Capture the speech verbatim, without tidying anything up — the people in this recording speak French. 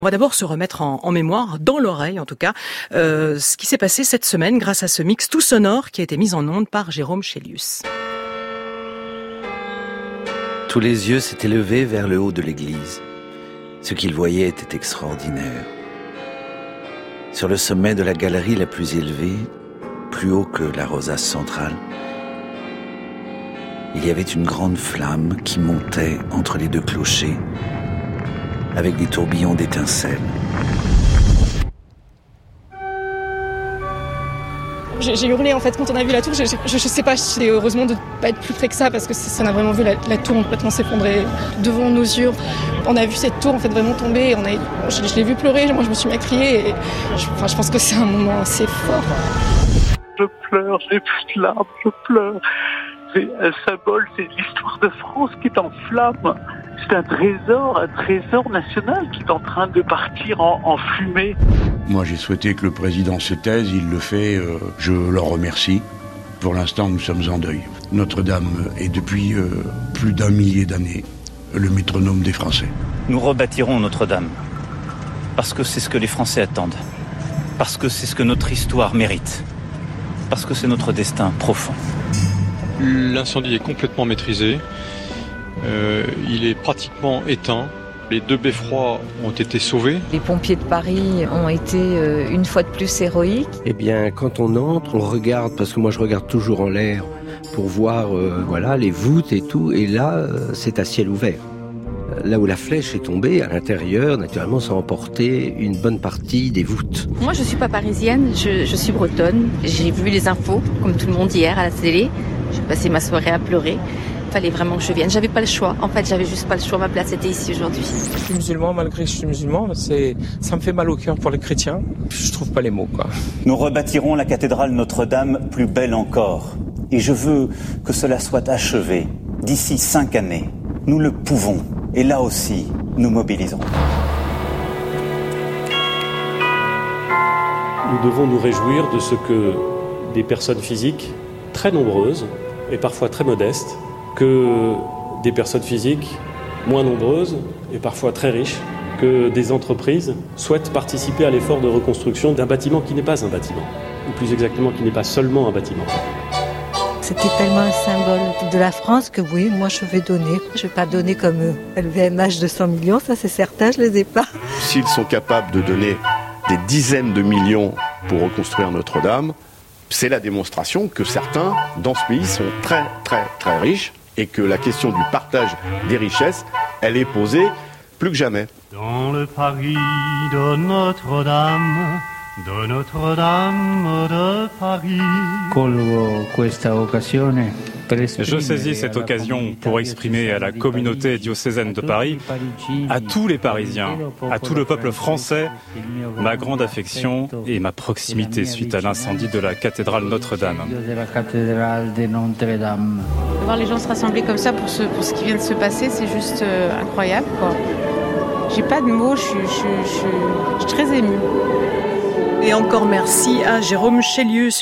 On va d'abord se remettre en, en mémoire, dans l'oreille en tout cas, euh, ce qui s'est passé cette semaine grâce à ce mix tout sonore qui a été mis en onde par Jérôme Chélius. Tous les yeux s'étaient levés vers le haut de l'église. Ce qu'ils voyaient était extraordinaire. Sur le sommet de la galerie la plus élevée, plus haut que la rosace centrale, il y avait une grande flamme qui montait entre les deux clochers, avec des tourbillons d'étincelles. J'ai, j'ai hurlé en fait quand on a vu la tour, je, je, je sais pas, c'est heureusement de ne pas être plus près que ça parce que ça, on a vraiment vu la, la tour complètement s'effondrer devant nos yeux. On a vu cette tour en fait vraiment tomber, on a, je, je l'ai vu pleurer, moi je me suis mis à crier et je, enfin, je pense que c'est un moment assez fort. Je pleure, j'ai plus de larmes, je pleure. C'est un symbole, c'est l'histoire de France qui est en flammes. C'est un trésor, un trésor national qui est en train de partir en, en fumée. Moi, j'ai souhaité que le président se taise, il le fait, euh, je leur remercie. Pour l'instant, nous sommes en deuil. Notre-Dame est depuis euh, plus d'un millier d'années le métronome des Français. Nous rebâtirons Notre-Dame, parce que c'est ce que les Français attendent, parce que c'est ce que notre histoire mérite, parce que c'est notre destin profond. L'incendie est complètement maîtrisé, euh, il est pratiquement éteint. Les deux beffrois ont été sauvés. Les pompiers de Paris ont été euh, une fois de plus héroïques. Eh bien, quand on entre, on regarde, parce que moi je regarde toujours en l'air pour voir euh, voilà, les voûtes et tout, et là, euh, c'est à ciel ouvert. Là où la flèche est tombée, à l'intérieur, naturellement, ça a emporté une bonne partie des voûtes. Moi, je suis pas parisienne, je, je suis bretonne. J'ai vu les infos, comme tout le monde hier à la télé. J'ai passé ma soirée à pleurer. Il fallait vraiment que je vienne. J'avais pas le choix. En fait, j'avais juste pas le choix. Ma place était ici aujourd'hui. Je suis musulman, malgré que je suis musulman, c'est, ça me fait mal au cœur pour les chrétiens. Je trouve pas les mots, quoi. Nous rebâtirons la cathédrale Notre-Dame plus belle encore. Et je veux que cela soit achevé d'ici cinq années. Nous le pouvons. Et là aussi, nous mobiliserons. Nous devons nous réjouir de ce que des personnes physiques très nombreuses et parfois très modestes, que des personnes physiques moins nombreuses et parfois très riches, que des entreprises souhaitent participer à l'effort de reconstruction d'un bâtiment qui n'est pas un bâtiment, ou plus exactement qui n'est pas seulement un bâtiment. C'était tellement un symbole de la France que oui, moi je vais donner. Je ne vais pas donner comme L V M H de cent millions, ça c'est certain, je ne les ai pas. S'ils sont capables de donner des dizaines de millions pour reconstruire Notre-Dame, c'est la démonstration que certains dans ce pays sont très très très riches et que la question du partage des richesses, elle est posée plus que jamais. Dans le Paris de Notre-Dame, de Notre-Dame de Paris. Je saisis cette occasion pour exprimer à la communauté diocésaine de Paris, à tous les Parisiens, à tout le peuple français, ma grande affection et ma proximité suite à l'incendie de la cathédrale Notre-Dame. Voir les gens se rassembler comme ça pour ce, pour ce qui vient de se passer, c'est juste euh, incroyable, quoi. J'ai pas de mots, je suis, je, je, je, je suis très émue. Et encore merci à Jérôme Chélius.